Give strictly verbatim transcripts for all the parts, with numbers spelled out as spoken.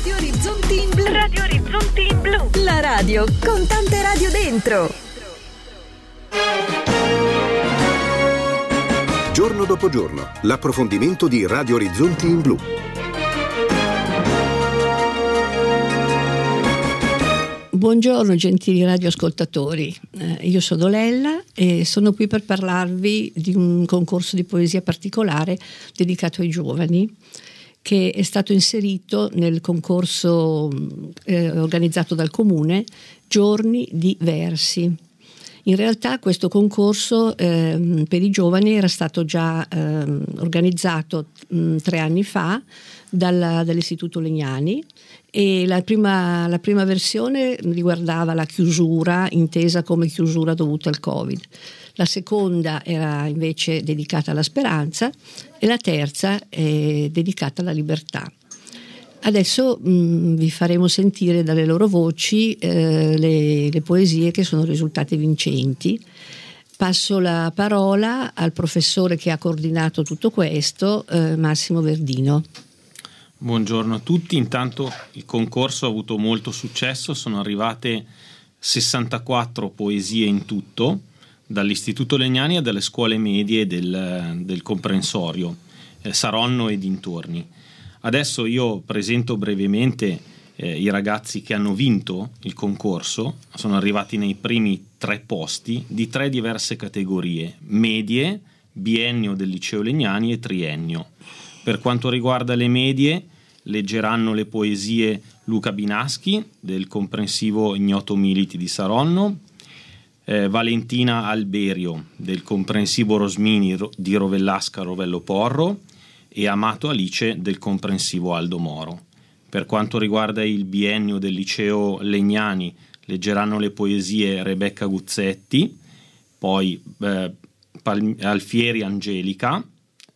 Radio Orizzonti in Blu. Radio Orizzonti in Blu. La radio con tante radio dentro. Giorno dopo giorno, l'approfondimento di Radio Orizzonti in Blu. Buongiorno gentili radioascoltatori, eh, io sono Lella e sono qui per parlarvi di un concorso di poesia particolare dedicato ai giovani che è stato inserito nel concorso eh, organizzato dal Comune Giorni di Versi. In realtà questo concorso eh, per i giovani era stato già eh, organizzato mh, tre anni fa dalla, dall'Istituto Legnani e la prima, la prima versione riguardava la chiusura, intesa come chiusura dovuta al Covid. La seconda era invece dedicata alla speranza e la terza è dedicata alla libertà. Adesso mh, vi faremo sentire dalle loro voci eh, le, le poesie che sono risultate vincenti. Passo la parola al professore che ha coordinato tutto questo, eh, Massimo Verdino. Buongiorno a tutti, intanto il concorso ha avuto molto successo, sono arrivate sessantaquattro poesie in tutto dall'Istituto Legnani e dalle scuole medie del, del comprensorio, eh, Saronno e dintorni. Adesso io presento brevemente eh, i ragazzi che hanno vinto il concorso, sono arrivati nei primi tre posti di tre diverse categorie, medie, biennio del liceo Legnani e triennio. Per quanto riguarda le medie, leggeranno le poesie Luca Binaschi del comprensivo Ignoto Militi di Saronno, eh, Valentina Alberio del comprensivo Rosmini di Rovellasca Rovello Porro e Amato Alice del comprensivo Aldo Moro. Per quanto riguarda il biennio del liceo Legnani, leggeranno le poesie Rebecca Guzzetti, poi eh, Pal- Alfieri Angelica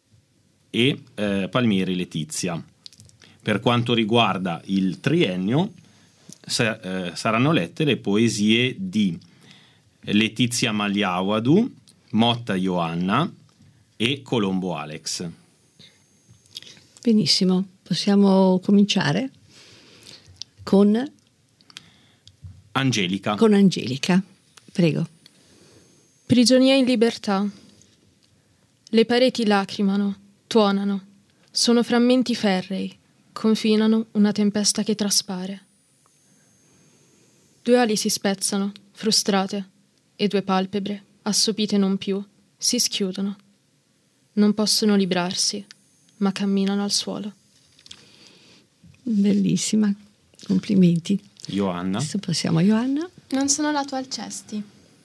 e eh, Palmieri Letizia. Per quanto riguarda il triennio, sa- eh, saranno lette le poesie di Letizia Magliawadu, Motta Ioanna e Colombo Alex. Benissimo, possiamo cominciare con Angelica. Con Angelica, prego. Prigionia in libertà. Le pareti lacrimano, tuonano, sono frammenti ferrei, confinano una tempesta che traspare. Due ali si spezzano, frustrate, e due palpebre, assopite non più, si schiudono. Non possono librarsi, ma camminano al suolo. Bellissima, complimenti. Ioanna. Adesso passiamo a Ioanna. Non sono lato al cesti.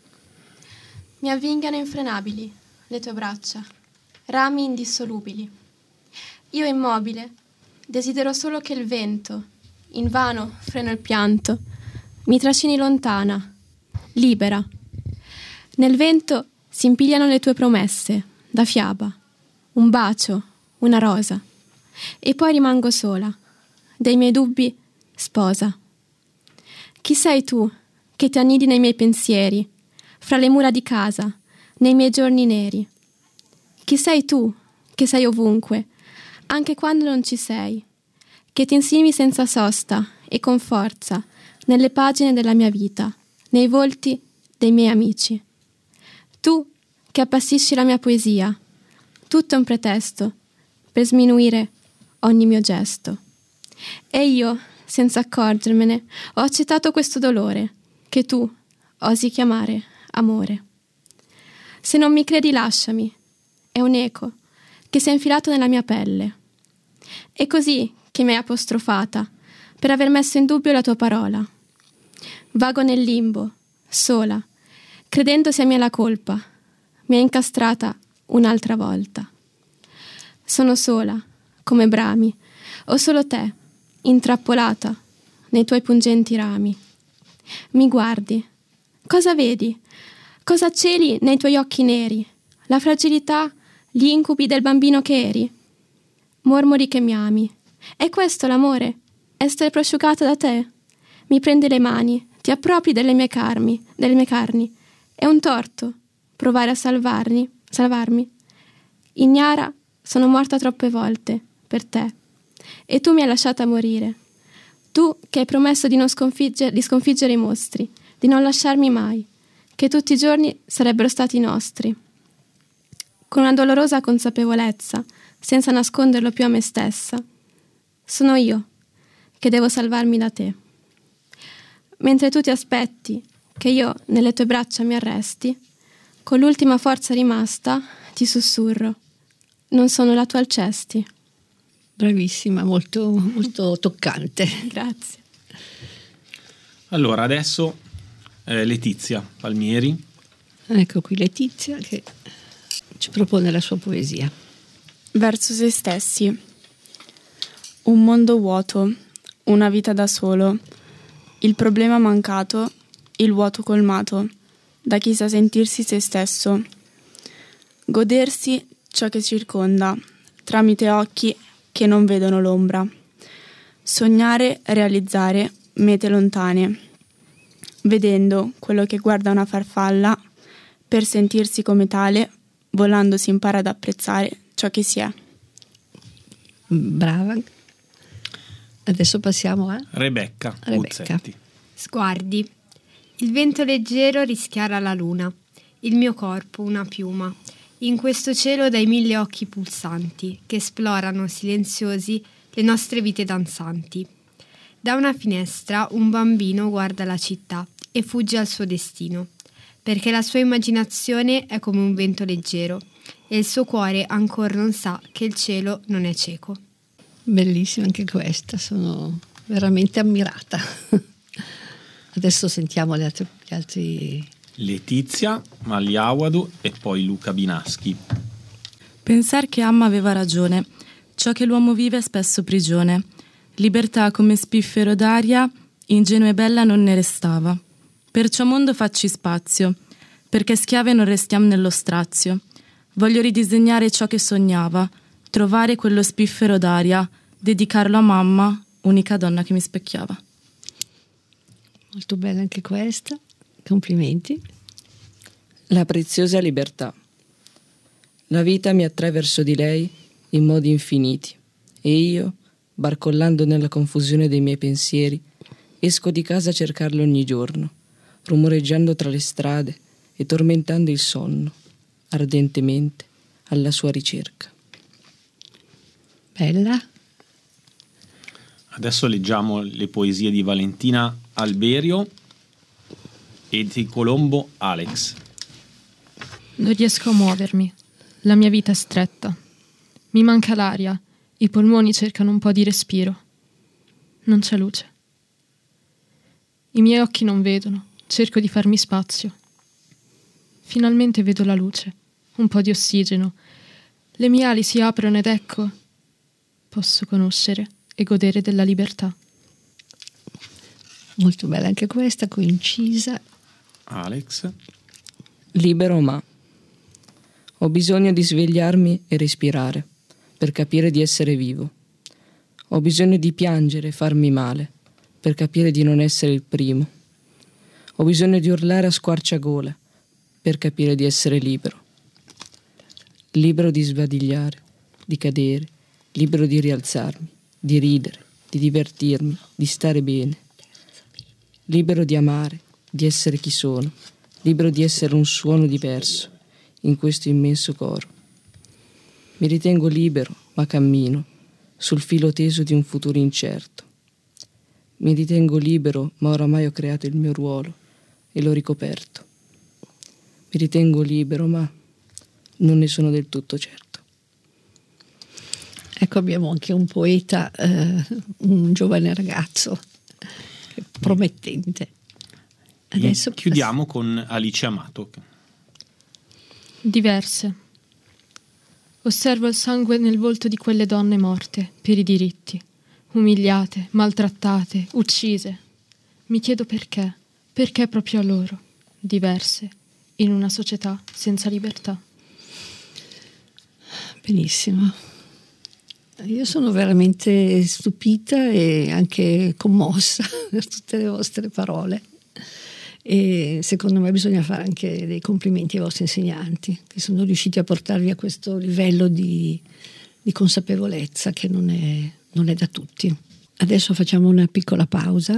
Mi avvinghiano infrenabili le tue braccia, rami indissolubili. Io immobile, desidero solo che il vento, invano freno il pianto, mi trascini lontana, libera. Nel vento si impigliano le tue promesse, da fiaba, un bacio, una rosa, e poi rimango sola, dei miei dubbi sposa. Chi sei tu che ti annidi nei miei pensieri, fra le mura di casa, nei miei giorni neri? Chi sei tu che sei ovunque, anche quando non ci sei, che ti insinui senza sosta e con forza nelle pagine della mia vita, nei volti dei miei amici? Tu che appassisci la mia poesia, tutto è un pretesto per sminuire ogni mio gesto. E io, senza accorgermene, ho accettato questo dolore che tu osi chiamare amore. Se non mi credi, lasciami, è un eco che si è infilato nella mia pelle. È così che mi hai apostrofata, per aver messo in dubbio la tua parola. Vago nel limbo, sola, credendo sia mia la colpa, mi hai incastrata un'altra volta. Sono sola, come brami, ho solo te, intrappolata nei tuoi pungenti rami. Mi guardi, cosa vedi? Cosa celi nei tuoi occhi neri? La fragilità, gli incubi del bambino che eri? Mormori che mi ami. È questo l'amore? Essere prosciugata da te? Mi prendi le mani, ti appropri delle mie carni, delle mie carni. È un torto provare a salvarmi, salvarmi. Ignara, sono morta troppe volte per te e tu mi hai lasciata morire. Tu che hai promesso di non sconfiggere, di sconfiggere i mostri, di non lasciarmi mai, che tutti i giorni sarebbero stati nostri. Con una dolorosa consapevolezza, senza nasconderlo più a me stessa, sono io che devo salvarmi da te. Mentre tu ti aspetti che io nelle tue braccia mi arresti, con l'ultima forza rimasta ti sussurro: non sono la tua Alcesti. Bravissima, molto, molto toccante. Grazie. Allora, adesso eh, Letizia Palmieri. Ecco qui Letizia che ci propone la sua poesia. Verso se stessi. Un mondo vuoto, una vita da solo, il problema mancato, il vuoto colmato, da chi sa sentirsi se stesso. Godersi ciò che circonda, tramite occhi che non vedono l'ombra. Sognare, realizzare mete lontane, vedendo quello che guarda una farfalla, per sentirsi come tale, volando si impara ad apprezzare ciò che si è. Brava. Adesso passiamo a Rebecca, Rebecca. Pozzetti. Sguardi. Il vento leggero rischiara la luna, il mio corpo una piuma, in questo cielo dai mille occhi pulsanti che esplorano silenziosi le nostre vite danzanti. Da una finestra un bambino guarda la città e fugge al suo destino, perché la sua immaginazione è come un vento leggero e il suo cuore ancora non sa che il cielo non è cieco. Bellissima anche questa, sono veramente ammirata. Adesso sentiamo gli altri, gli altri... Letizia Magliawadu e poi Luca Binaschi. Pensar che Amma aveva ragione, ciò che l'uomo vive è spesso prigione. Libertà come spiffero d'aria, ingenua e bella non ne restava. Perciò mondo facci spazio, perché schiave non restiamo nello strazio. Voglio ridisegnare ciò che sognava, trovare quello spiffero d'aria, dedicarlo a mamma, unica donna che mi specchiava. Molto bella anche questa, complimenti. La preziosa libertà. La vita mi attrae verso di lei in modi infiniti e io, barcollando nella confusione dei miei pensieri, esco di casa a cercarla ogni giorno, rumoreggiando tra le strade e tormentando il sonno, ardentemente alla sua ricerca. Bella. Adesso leggiamo le poesie di Valentina Alberio e di Colombo Alex. Non riesco a muovermi, la mia vita è stretta. Mi manca l'aria, i polmoni cercano un po' di respiro. Non c'è luce. I miei occhi non vedono, cerco di farmi spazio. Finalmente vedo la luce, un po' di ossigeno. Le mie ali si aprono ed ecco, posso conoscere e godere della libertà. Molto bella anche questa, coincisa. Alex. Libero ma. Ho bisogno di svegliarmi e respirare, per capire di essere vivo. Ho bisogno di piangere e farmi male, per capire di non essere il primo. Ho bisogno di urlare a squarciagola, per capire di essere libero. Libero di sbadigliare, di cadere, libero di rialzarmi, di ridere, di divertirmi, di stare bene. Libero di amare, di essere chi sono, libero di essere un suono diverso in questo immenso coro. Mi ritengo libero, ma cammino sul filo teso di un futuro incerto. Mi ritengo libero, ma oramai ho creato il mio ruolo e l'ho ricoperto. Mi ritengo libero, ma non ne sono del tutto certo. Ecco, abbiamo anche un poeta, eh, un giovane ragazzo, promettente. Adesso chiudiamo con Alice Amato. Diverse. Osservo il sangue nel volto di quelle donne morte per i diritti, umiliate, maltrattate, uccise. Mi chiedo perché, perché proprio a loro, diverse, in una società senza libertà. Benissimo. Io sono veramente stupita e anche commossa per tutte le vostre parole. E secondo me bisogna fare anche dei complimenti ai vostri insegnanti che sono riusciti a portarvi a questo livello di, di consapevolezza che non è, non è da tutti. Adesso facciamo una piccola pausa.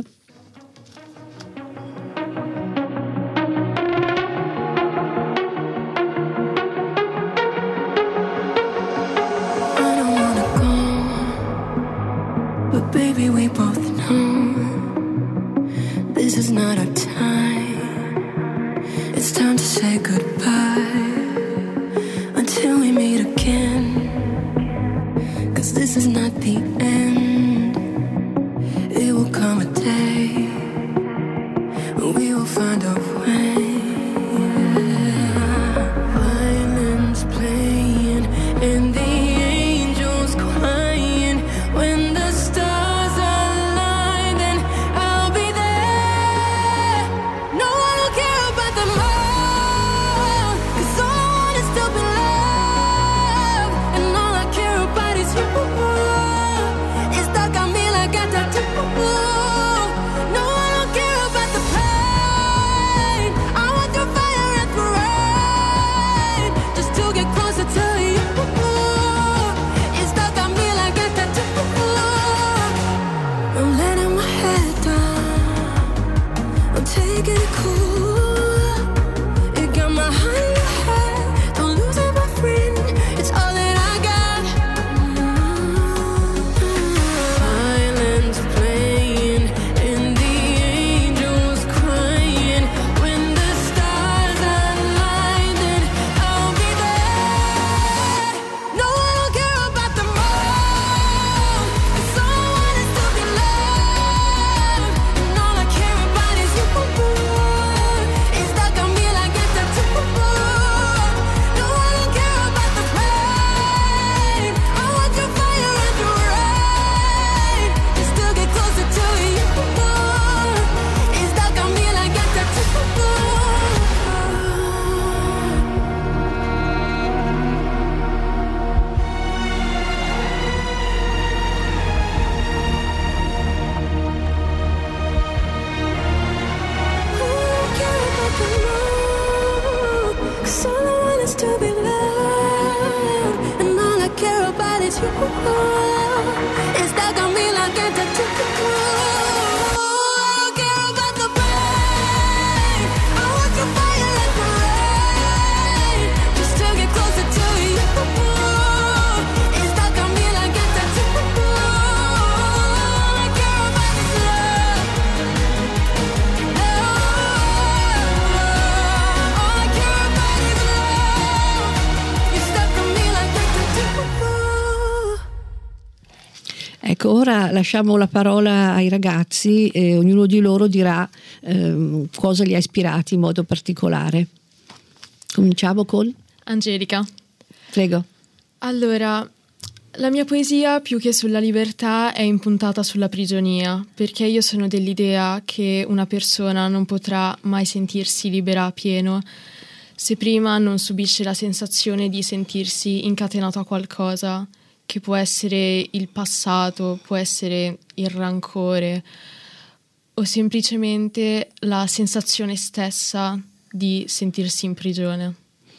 But baby, we both know this is not our time. It's time to say goodbye until we meet again. 'Cause this is not the end. It will come a day when we will find a way. Violins playing and the angels crying. When the stars align, then I'll be there. No one will care about them all, 'cause all I want is to be loved, and all I care about is you. It's stuck on me like a tattoo. No one will care about the pain. I want through fire and through rain, just to get closer to you. It's stuck on me like a tattoo. I'm letting my head down, I'm taking it cool. You got my heart in your head, don't lose it, my friend. It's all that I got. Violins playing and the angels crying. When the stars align, then I'll be there. No one will care about them all, 'cause all I want is to be loved, and all I care about is you. It's stuck on me like a tattoo. No one will care about the pain. I want your fire and your rain, just to get closer to you. It's stuck on me like a tattoo. Cause all I want is to be loved, and all I care about is you. It's stuck on me like a tattoo. I don't care about the pain. I want your fire and the rain, just to get closer to you. It's stuck on me like a tattoo. All I care about is love. All I care about is love. You're stuck on me like a tattoo. Ecco, ora lasciamo la parola ai ragazzi e ognuno di loro dirà ehm, cosa li ha ispirati in modo particolare. Cominciamo con Angelica. Prego. Allora, la mia poesia più che sulla libertà è impuntata sulla prigionia, perché io sono dell'idea che una persona non potrà mai sentirsi libera a pieno se prima non subisce la sensazione di sentirsi incatenato a qualcosa, che può essere il passato, può essere il rancore o semplicemente la sensazione stessa di sentirsi in prigione.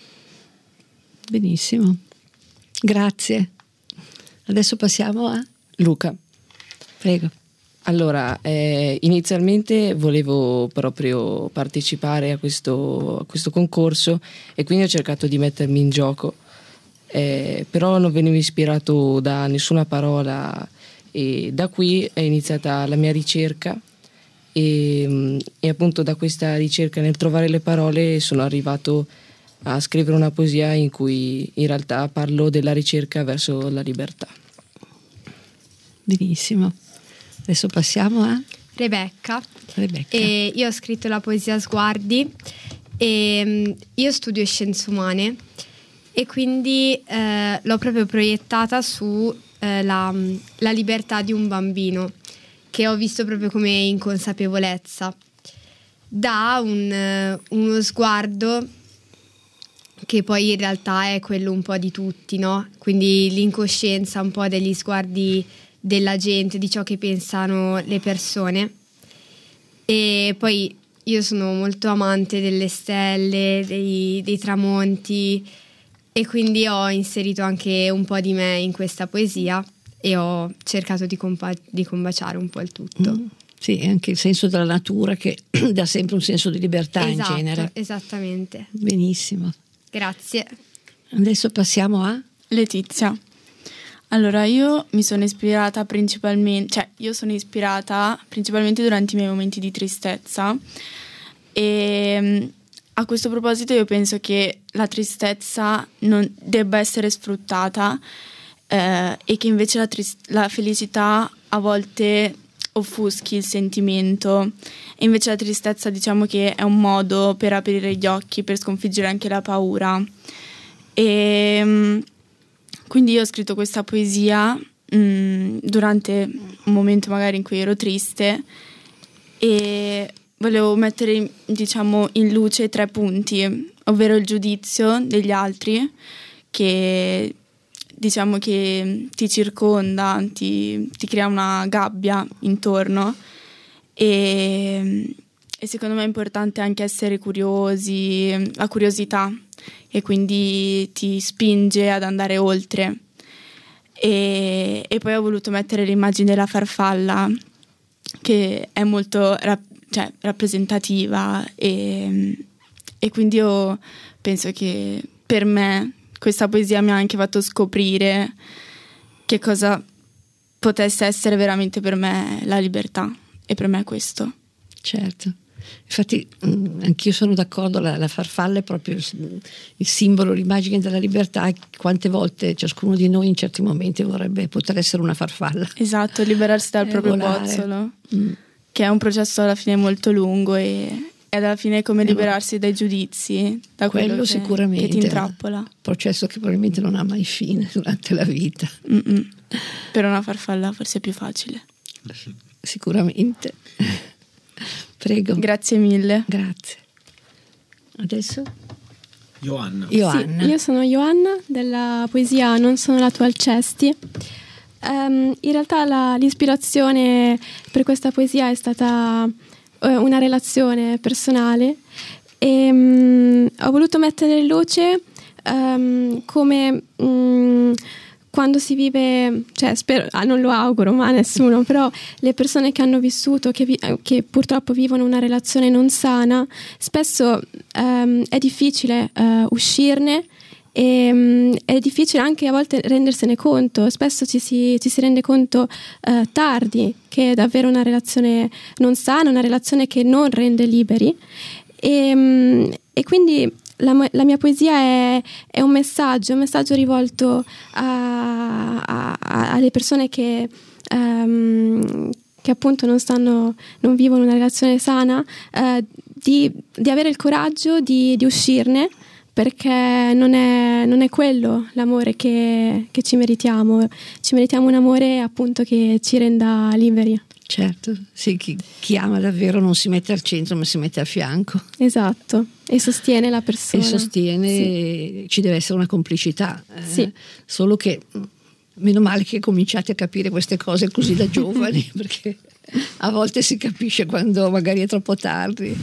Benissimo, grazie. Adesso passiamo a Luca. Prego. Allora, eh, inizialmente volevo proprio partecipare a questo, a questo concorso e quindi ho cercato di mettermi in gioco, eh, però non venivo ispirato da nessuna parola e da qui è iniziata la mia ricerca e, e appunto da questa ricerca nel trovare le parole sono arrivato a scrivere una poesia in cui in realtà parlo della ricerca verso la libertà. Benissimo. Adesso passiamo a Rebecca. Rebecca. E io ho scritto la poesia Sguardi e io studio scienze umane e quindi eh, l'ho proprio proiettata su eh, la, la libertà di un bambino, che ho visto proprio come inconsapevolezza. Da un, uno sguardo che poi in realtà è quello un po' di tutti, no? Quindi l'incoscienza un po' degli sguardi della gente, di ciò che pensano le persone. E poi io sono molto amante delle stelle, dei, dei tramonti, e quindi ho inserito anche un po' di me in questa poesia, e ho cercato di, compa- di combaciare un po' il tutto. Mm. Sì, anche il senso della natura che dà sempre un senso di libertà Esatto, in genere. Esattamente. Benissimo. Grazie. Adesso passiamo a Letizia. Allora, io mi sono ispirata principalmente, cioè io sono ispirata principalmente durante i miei momenti di tristezza e a questo proposito io penso che la tristezza non debba essere sfruttata eh, e che invece la, trist- la felicità a volte offuschi il sentimento e invece la tristezza diciamo che è un modo per aprire gli occhi, per sconfiggere anche la paura. E quindi io ho scritto questa poesia mh, durante un momento magari in cui ero triste e volevo mettere diciamo in luce tre punti, ovvero il giudizio degli altri che diciamo che ti circonda, ti, ti crea una gabbia intorno e, e secondo me è importante anche essere curiosi, la curiosità, e quindi ti spinge ad andare oltre. E, e poi ho voluto mettere l'immagine della farfalla che è molto rap- cioè, rappresentativa e, e quindi io penso che per me questa poesia mi ha anche fatto scoprire che cosa potesse essere veramente per me la libertà, e per me è questo. Certo. Infatti mh, anch'io sono d'accordo, la, la farfalla è proprio il, il simbolo, l'immagine della libertà. Quante volte ciascuno di noi in certi momenti vorrebbe poter essere una farfalla. Esatto, liberarsi dal Eh, proprio volare. bozzolo, Mm. che è un processo alla fine molto lungo e ed alla fine è come liberarsi dai giudizi, da quello, Quello che, sicuramente che ti intrappola. Processo che probabilmente non ha mai fine durante la vita. Mm-mm. Per una farfalla forse è più facile. Sicuramente. Prego. Grazie mille. Grazie. Adesso Joanna. Joanna. Sì, io sono Joanna della poesia Non sono la tua Alcesti. Um, in realtà la, l'ispirazione per questa poesia è stata uh, una relazione personale e um, ho voluto mettere in luce um, come um, quando si vive, cioè spero, ah, non lo auguro ma a nessuno, però le persone che hanno vissuto, che, vi, che purtroppo vivono una relazione non sana, spesso um, è difficile uh, uscirne. E, um, è difficile anche a volte rendersene conto, spesso ci si, ci si rende conto uh, tardi che è davvero una relazione non sana, una relazione che non rende liberi e, um, e quindi la, la mia poesia è, è un messaggio, un messaggio rivolto a, a, a, alle persone che, um, che appunto non stanno, non vivono una relazione sana, uh, di, di avere il coraggio di, di uscirne, perché non è, non è quello l'amore che, che ci meritiamo, ci meritiamo un amore appunto che ci renda liberi. Certo, sì, chi, chi ama davvero non si mette al centro ma si mette a fianco. Esatto, e sostiene la persona. E sostiene, sì. Ci deve essere una complicità, eh, sì. Solo che meno male che cominciate a capire queste cose così da giovani, perché a volte si capisce quando magari è troppo tardi.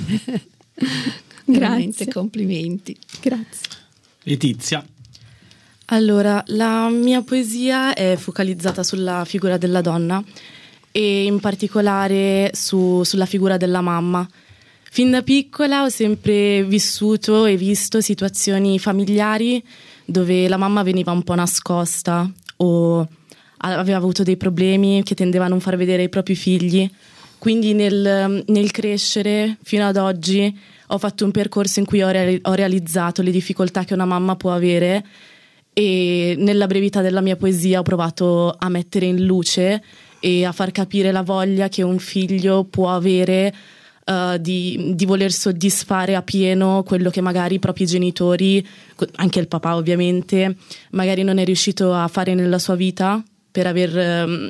Veramente complimenti. Grazie. Letizia. Allora, la mia poesia è focalizzata sulla figura della donna e in particolare su, sulla figura della mamma. Fin da piccola ho sempre vissuto e visto situazioni familiari dove la mamma veniva un po' nascosta o aveva avuto dei problemi che tendeva a non far vedere ai propri figli. Quindi nel, nel crescere fino ad oggi ho fatto un percorso in cui ho, reali- ho realizzato le difficoltà che una mamma può avere e nella brevità della mia poesia ho provato a mettere in luce e a far capire la voglia che un figlio può avere uh, di, di voler soddisfare a pieno quello che magari i propri genitori, anche il papà ovviamente, magari non è riuscito a fare nella sua vita per aver um,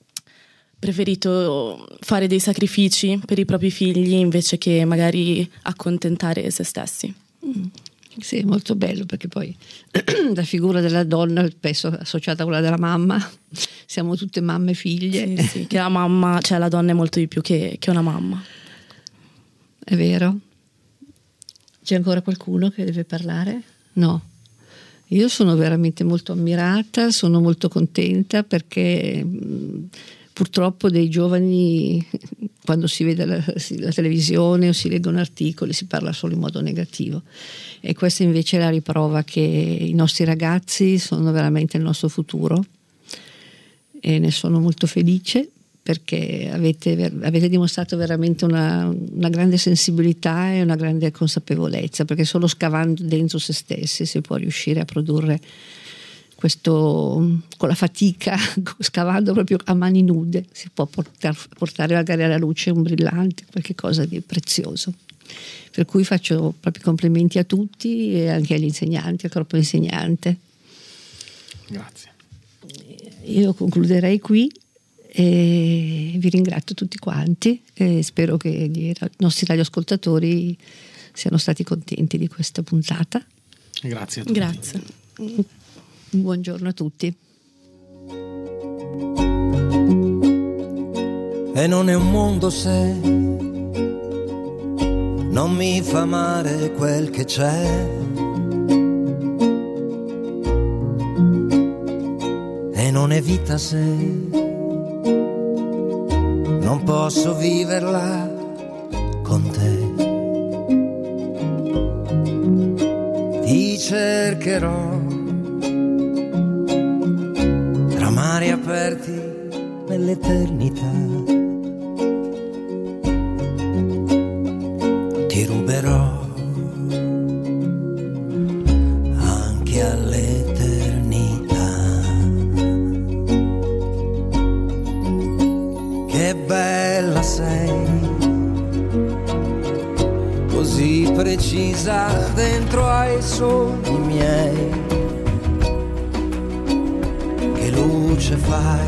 preferito fare dei sacrifici per i propri figli invece che magari accontentare se stessi. Mm. Sì, è molto bello perché poi la figura della donna spesso associata a quella della mamma, siamo tutte mamme figlie. Sì, sì, che la mamma, cioè la donna è molto di più che, che una mamma. È vero? C'è ancora qualcuno che deve parlare? No. Io sono veramente molto ammirata, sono molto contenta perché purtroppo dei giovani, quando si vede la, la televisione o si leggono articoli, si parla solo in modo negativo, e questa invece è la riprova che i nostri ragazzi sono veramente il nostro futuro, e ne sono molto felice perché avete, avete dimostrato veramente una, una grande sensibilità e una grande consapevolezza, perché solo scavando dentro se stessi si può riuscire a produrre questo, con la fatica, scavando proprio a mani nude, si può portar, portare magari alla luce un brillante, qualche cosa di prezioso. Per cui faccio proprio complimenti a tutti e anche agli insegnanti, al corpo insegnante. Grazie. Io concluderei qui e vi ringrazio tutti quanti e spero che i nostri radioascoltatori siano stati contenti di questa puntata. Grazie a tutti. Grazie. Buongiorno a tutti. E non è un mondo se non mi fa amare quel che c'è, e non è vita se non posso viverla con te. Ti cercherò tra mari aperti nell'eternità, ti ruberò anche all'eternità. Che bella sei, così precisa dentro ai sogni miei. Che luce fai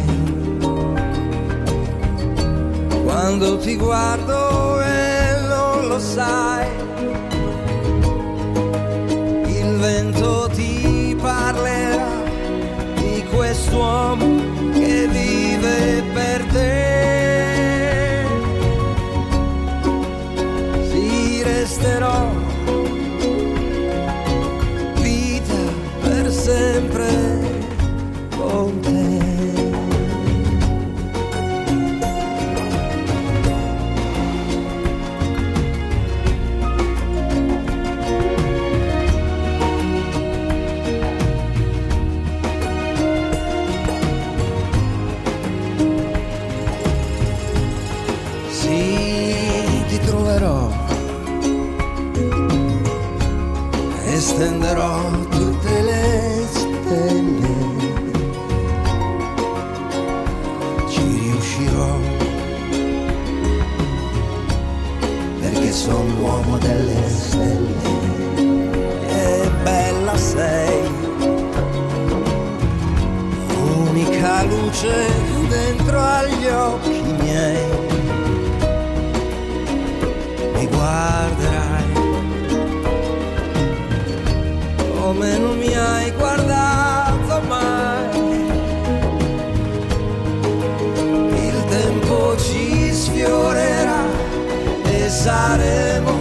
quando ti guardo e non lo sai. Il vento ti parlerà di quest'uomo che vive per te. Sì, resterò vita per sempre con te. Stenderò tutte le stelle, ci riuscirò, perché sono l'uomo delle stelle. E bella sei, unica luce dentro agli occhi miei. Mi guarderai come non mi hai guardato mai. Il tempo ci sfiorerà e saremo